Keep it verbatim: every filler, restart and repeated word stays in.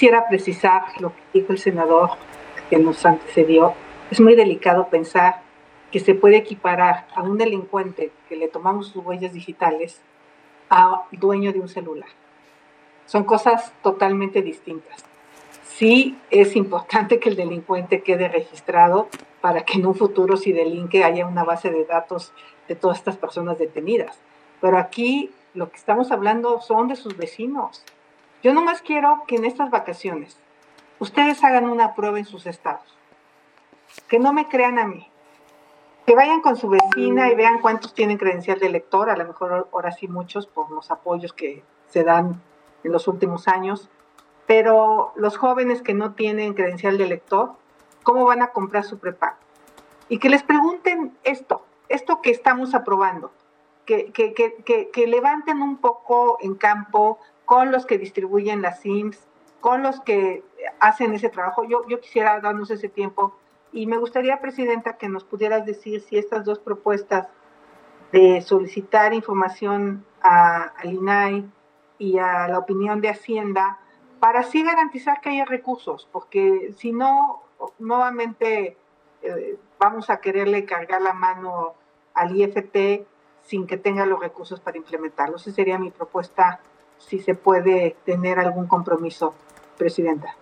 quisiera precisar lo que dijo el senador que nos antecedió. Es muy delicado pensar que se puede equiparar a un delincuente que le tomamos sus huellas digitales a dueño de un celular. Son cosas totalmente distintas. Sí es importante que el delincuente quede registrado para que en un futuro, si delinque, haya una base de datos de todas estas personas detenidas. Pero aquí lo que estamos hablando son de sus vecinos. Yo nomás quiero que en estas vacaciones ustedes hagan una prueba en sus estados. Que no me crean a mí. Que vayan con su vecina y vean cuántos tienen credencial de lector, a lo mejor ahora sí muchos por los apoyos que se dan en los últimos años, pero los jóvenes que no tienen credencial de lector, ¿cómo van a comprar su prepago? Y que les pregunten esto, esto que estamos aprobando, que, que, que, que, que levanten un poco en campo con los que distribuyen las SIMs, con los que hacen ese trabajo. Yo, yo quisiera darnos ese tiempo y me gustaría, Presidenta, que nos pudieras decir si estas dos propuestas de solicitar información a, al I N A I y a la opinión de Hacienda, para así garantizar que haya recursos, porque si no, nuevamente eh, vamos a quererle cargar la mano al I F T sin que tenga los recursos para implementarlo. Esa sería mi propuesta, si se puede tener algún compromiso, Presidenta.